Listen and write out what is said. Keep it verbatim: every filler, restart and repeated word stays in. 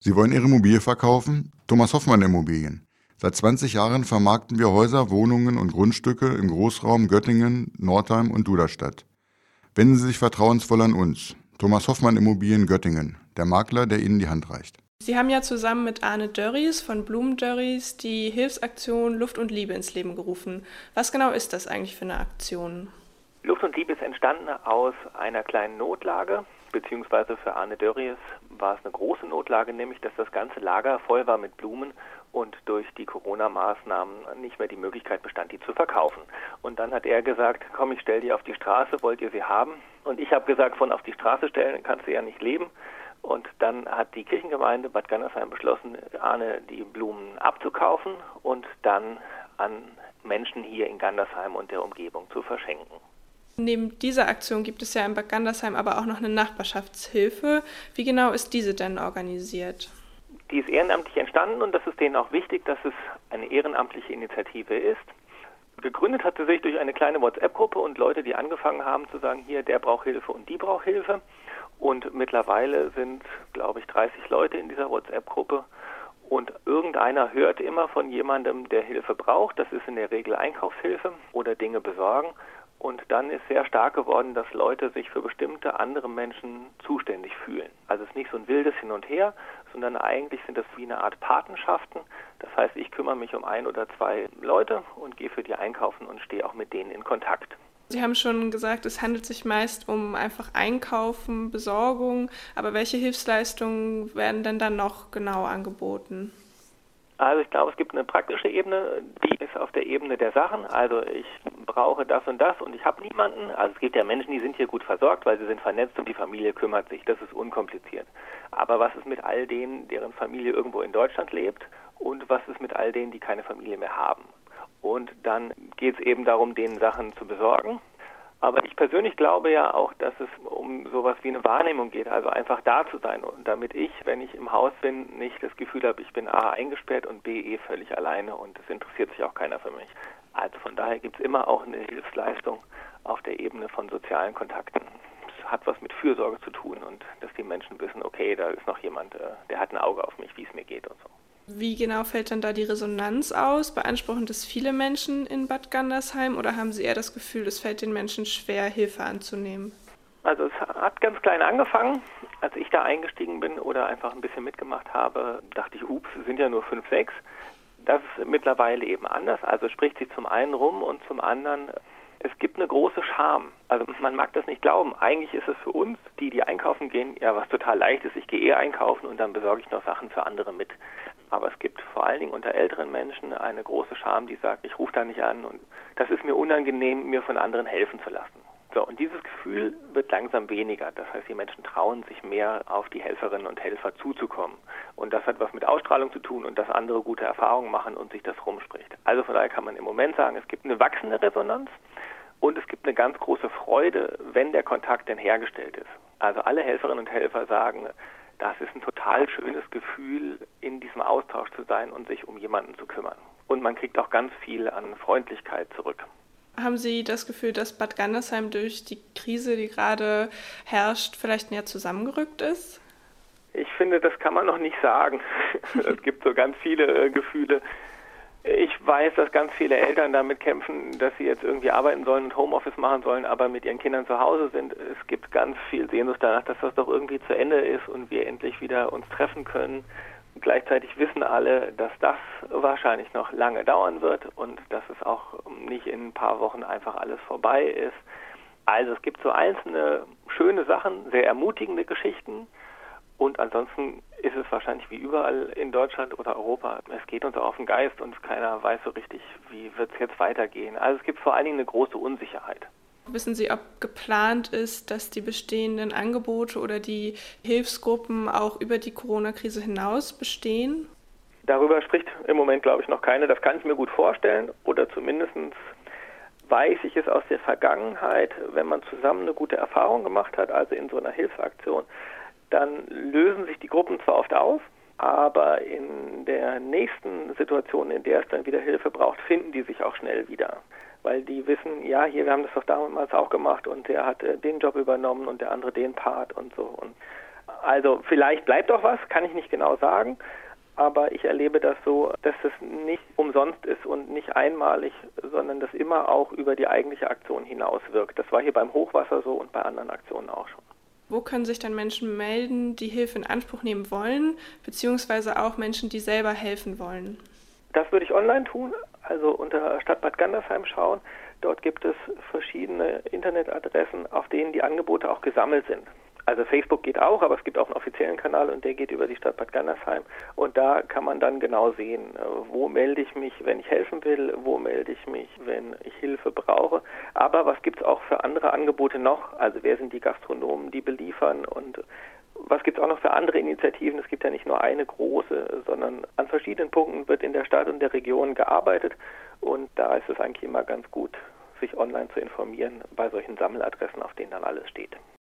Sie wollen Ihre Immobilie verkaufen? Thomas Hoffmann Immobilien. Seit zwanzig Jahren vermarkten wir Häuser, Wohnungen und Grundstücke im Großraum Göttingen, Nordheim und Duderstadt. Wenden Sie sich vertrauensvoll an uns. Thomas Hoffmann Immobilien Göttingen, der Makler, der Ihnen die Hand reicht. Sie haben ja zusammen mit Arne Dörries von Blumen Dörries die Hilfsaktion Luft und Liebe ins Leben gerufen. Was genau ist das eigentlich für eine Aktion? Luft und Liebe ist entstanden aus einer kleinen Notlage, beziehungsweise für Arne Dörries war es eine große Notlage, nämlich dass das ganze Lager voll war mit Blumen und durch die Corona-Maßnahmen nicht mehr die Möglichkeit bestand, die zu verkaufen. Und dann hat er gesagt, komm, ich stelle die auf die Straße, wollt ihr sie haben? Und ich habe gesagt, von auf die Straße stellen kannst du ja nicht leben. Und dann hat die Kirchengemeinde Bad Gandersheim beschlossen, Arne die Blumen abzukaufen und dann an Menschen hier in Gandersheim und der Umgebung zu verschenken. Neben dieser Aktion gibt es ja in Bad Gandersheim aber auch noch eine Nachbarschaftshilfe. Wie genau ist diese denn organisiert? Die ist ehrenamtlich entstanden und das ist denen auch wichtig, dass es eine ehrenamtliche Initiative ist. Gegründet hat sie sich durch eine kleine WhatsApp-Gruppe und Leute, die angefangen haben zu sagen, hier, der braucht Hilfe und die braucht Hilfe. Und mittlerweile sind, glaube ich, dreißig Leute in dieser WhatsApp-Gruppe. Und irgendeiner hört immer von jemandem, der Hilfe braucht. Das ist in der Regel Einkaufshilfe oder Dinge besorgen. Und dann ist sehr stark geworden, dass Leute sich für bestimmte andere Menschen zuständig fühlen. Also es ist nicht so ein wildes Hin und Her, sondern eigentlich sind das wie eine Art Patenschaften. Das heißt, ich kümmere mich um ein oder zwei Leute und gehe für die einkaufen und stehe auch mit denen in Kontakt. Sie haben schon gesagt, es handelt sich meist um einfach Einkaufen, Besorgung. Aber welche Hilfsleistungen werden denn dann noch genau angeboten? Also ich glaube, es gibt eine praktische Ebene, die ist auf der Ebene der Sachen. Also ich brauche das und das und ich habe niemanden. Also es gibt ja Menschen, die sind hier gut versorgt, weil sie sind vernetzt und die Familie kümmert sich. Das ist unkompliziert. Aber was ist mit all denen, deren Familie irgendwo in Deutschland lebt? Und was ist mit all denen, die keine Familie mehr haben? Und dann geht es eben darum, denen Sachen zu besorgen. Aber ich persönlich glaube ja auch, dass es um sowas wie eine Wahrnehmung geht, also einfach da zu sein. Und damit ich, wenn ich im Haus bin, nicht das Gefühl habe, ich bin A eingesperrt und B eh völlig alleine und es interessiert sich auch keiner für mich. Also von daher gibt es immer auch eine Hilfsleistung auf der Ebene von sozialen Kontakten. Es hat was mit Fürsorge zu tun und dass die Menschen wissen, okay, da ist noch jemand, der hat ein Auge auf mich, wie es mir geht und so. Wie genau fällt dann da die Resonanz aus? Beanspruchen das viele Menschen in Bad Gandersheim oder haben Sie eher das Gefühl, es fällt den Menschen schwer, Hilfe anzunehmen? Also es hat ganz klein angefangen. Als ich da eingestiegen bin oder einfach ein bisschen mitgemacht habe, dachte ich, ups, es sind ja nur fünf, sechs. Das ist mittlerweile eben anders. Also spricht sich zum einen rum und zum anderen, es gibt eine große Scham. Also man mag das nicht glauben. Eigentlich ist es für uns, die, die einkaufen gehen, ja was total leicht ist. Ich gehe eh einkaufen und dann besorge ich noch Sachen für andere mit. Aber es gibt vor allen Dingen unter älteren Menschen eine große Scham, die sagt, ich rufe da nicht an und das ist mir unangenehm, mir von anderen helfen zu lassen. So, und dieses Gefühl wird langsam weniger. Das heißt, die Menschen trauen sich mehr, auf die Helferinnen und Helfer zuzukommen. Und das hat was mit Ausstrahlung zu tun und dass andere gute Erfahrungen machen und sich das rumspricht. Also von daher kann man im Moment sagen, es gibt eine wachsende Resonanz und es gibt eine ganz große Freude, wenn der Kontakt denn hergestellt ist. Also alle Helferinnen und Helfer sagen, das ist ein total schönes Gefühl, in diesem Austausch zu sein und sich um jemanden zu kümmern. Und man kriegt auch ganz viel an Freundlichkeit zurück. Haben Sie das Gefühl, dass Bad Gandersheim durch die Krise, die gerade herrscht, vielleicht näher zusammengerückt ist? Ich finde, das kann man noch nicht sagen. Es gibt so ganz viele äh, Gefühle. Ich weiß, dass ganz viele Eltern damit kämpfen, dass sie jetzt irgendwie arbeiten sollen und Homeoffice machen sollen, aber mit ihren Kindern zu Hause sind. Es gibt ganz viel Sehnsucht danach, dass das doch irgendwie zu Ende ist und wir endlich wieder uns treffen können. Und gleichzeitig wissen alle, dass das wahrscheinlich noch lange dauern wird und dass es auch nicht in ein paar Wochen einfach alles vorbei ist. Also es gibt so einzelne schöne Sachen, sehr ermutigende Geschichten. Und ansonsten ist es wahrscheinlich wie überall in Deutschland oder Europa. Es geht uns auf den Geist und keiner weiß so richtig, wie wird es jetzt weitergehen. Also es gibt vor allen Dingen eine große Unsicherheit. Wissen Sie, ob geplant ist, dass die bestehenden Angebote oder die Hilfsgruppen auch über die Corona-Krise hinaus bestehen? Darüber spricht im Moment, glaube ich, noch keine. Das kann ich mir gut vorstellen oder zumindest weiß ich es aus der Vergangenheit, wenn man zusammen eine gute Erfahrung gemacht hat, also in so einer Hilfsaktion, dann lösen sich die Gruppen zwar oft auf, aber in der nächsten Situation, in der es dann wieder Hilfe braucht, finden die sich auch schnell wieder. Weil die wissen, ja, hier, wir haben das doch damals auch gemacht und der hat äh, den Job übernommen und der andere den Part und so. Und Also vielleicht bleibt auch was, kann ich nicht genau sagen. Aber ich erlebe das so, dass es nicht umsonst ist und nicht einmalig, sondern das immer auch über die eigentliche Aktion hinaus wirkt. Das war hier beim Hochwasser so und bei anderen Aktionen auch schon. Wo können sich dann Menschen melden, die Hilfe in Anspruch nehmen wollen, beziehungsweise auch Menschen, die selber helfen wollen? Das würde ich online tun, also unter Stadt Bad Gandersheim schauen. Dort gibt es verschiedene Internetadressen, auf denen die Angebote auch gesammelt sind. Also Facebook geht auch, aber es gibt auch einen offiziellen Kanal und der geht über die Stadt Bad Gandersheim. Und da kann man dann genau sehen, wo melde ich mich, wenn ich helfen will, wo melde ich mich, wenn ich Hilfe brauche. Aber was gibt es auch für andere Angebote noch? Also wer sind die Gastronomen, die beliefern und was gibt es auch noch für andere Initiativen? Es gibt ja nicht nur eine große, sondern an verschiedenen Punkten wird in der Stadt und der Region gearbeitet. Und da ist es eigentlich immer ganz gut, sich online zu informieren bei solchen Sammeladressen, auf denen dann alles steht.